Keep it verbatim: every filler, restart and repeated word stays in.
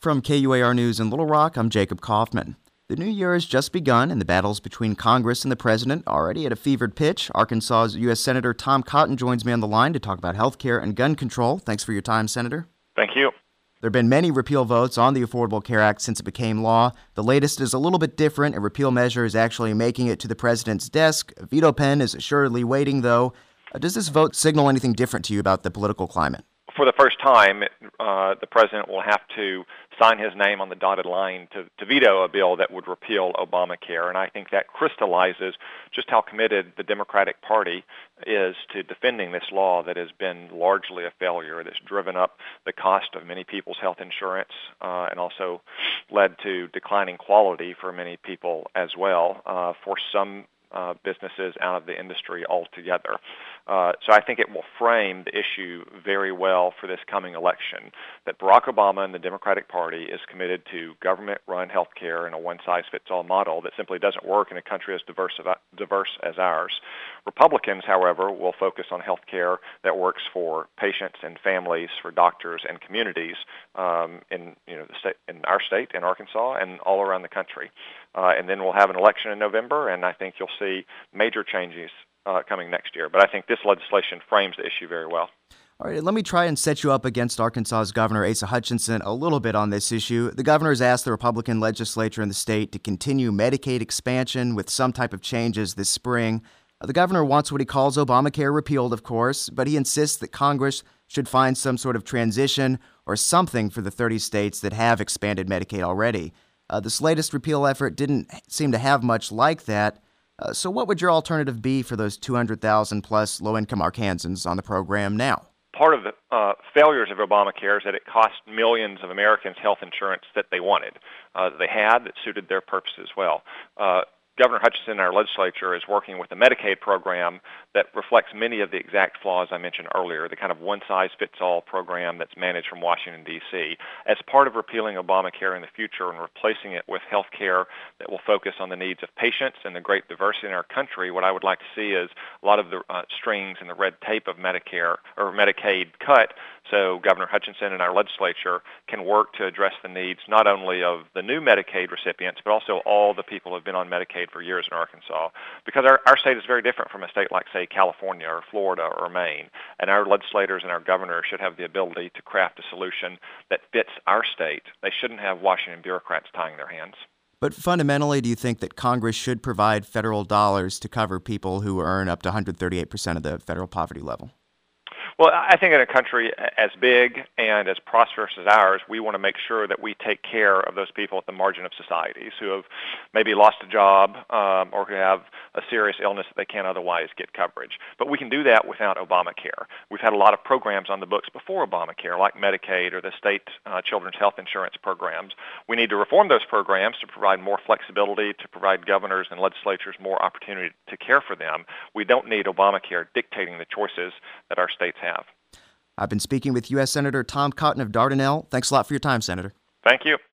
From K U A R News in Little Rock, I'm Jacob Kaufman. The new year has just begun, and the battles between Congress and the president are already at a fevered pitch. Arkansas's U S. Senator Tom Cotton joins me on the line to talk about health care and gun control. Thanks for your time, Senator. Thank you. There have been many repeal votes on the Affordable Care Act since it became law. The latest is a little bit different. A repeal measure is actually making it to the president's desk. A veto pen is assuredly waiting, though. Uh, does this vote signal anything different to you about the political climate? For the first time, uh, the president will have to sign his name on the dotted line to, to veto a bill that would repeal Obamacare, and I think that crystallizes just how committed the Democratic Party is to defending this law that has been largely a failure, that's driven up the cost of many people's health insurance uh, and also led to declining quality for many people as well, uh, for some Uh, businesses out of the industry altogether. Uh, so I think it will frame the issue very well for this coming election, that Barack Obama and the Democratic Party is committed to government-run health care in a one-size-fits-all model that simply doesn't work in a country as diverse, diverse as ours. Republicans, however, will focus on health care that works for patients and families, for doctors and communities um, in, you know, the state, in our state, in Arkansas, and all around the country. Uh, and then we'll have an election in November, and I think you'll see major changes uh, coming next year. But I think this legislation frames the issue very well. All right, let me try and set you up against Arkansas's Governor Asa Hutchinson a little bit on this issue. The governor has asked the Republican legislature in the state to continue Medicaid expansion with some type of changes this spring. The governor wants what he calls Obamacare repealed, of course, but he insists that Congress should find some sort of transition or something for the thirty states that have expanded Medicaid already. Uh, this latest repeal effort didn't seem to have much like that. Uh, so what would your alternative be for those two hundred thousand plus low-income Arkansans on the program now? Part of the uh, failures of Obamacare is that it cost millions of Americans health insurance that they wanted, uh, that they had, that suited their purposes well. Uh, Governor Hutchinson and our legislature is working with a Medicaid program that reflects many of the exact flaws I mentioned earlier, the kind of one-size-fits-all program that's managed from Washington, D C As part of repealing Obamacare in the future and replacing it with health care that will focus on the needs of patients and the great diversity in our country, what I would like to see is a lot of the uh, strings and the red tape of Medicare or Medicaid cut, so Governor Hutchinson and our legislature can work to address the needs not only of the new Medicaid recipients, but also all the people who have been on Medicaid for years in Arkansas, because our, our state is very different from a state like, say, California or Florida or Maine, and our legislators and our governor should have the ability to craft a solution that fits our state. They shouldn't have Washington bureaucrats tying their hands. But fundamentally, do you think that Congress should provide federal dollars to cover people who earn up to one hundred thirty-eight percent of the federal poverty level? Well, I think in a country as big and as prosperous as ours, we want to make sure that we take care of those people at the margin of societies who have maybe lost a job um, or who have a serious illness that they can't otherwise get coverage. But we can do that without Obamacare. We've had a lot of programs on the books before Obamacare, like Medicaid or the state uh, children's health insurance programs. We need to reform those programs to provide more flexibility, to provide governors and legislatures more opportunity to care for them. We don't need Obamacare dictating the choices that our states have. I've been speaking with U S. Senator Tom Cotton of Dardanelle. Thanks a lot for your time, Senator. Thank you.